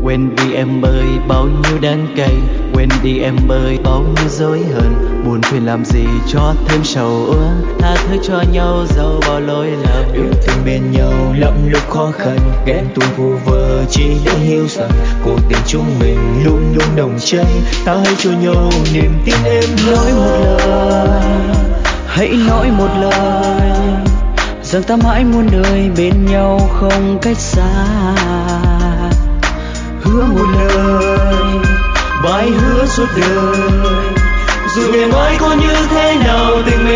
Quên đi em ơi bao nhiêu đắng cay, quên đi em ơi bao nhiêu dối hờn. Buồn phiền làm gì cho thêm sầu uất, tha thứ cho nhau dẫu bao lỗi lầm. Yêu thương bên nhau lắm lúc khó khăn, ghen tuông vu vơ chỉ để hiu rằng cuộc tình chúng mình luôn luôn đồng chân. Ta hãy cho nhau niềm tin em Nói một lời, hãy nói một lời, rằng ta mãi muôn đời bên nhau không cách xa. Hứa một lời, bài hứa suốt đời, dù ngày mai có như thế nào tình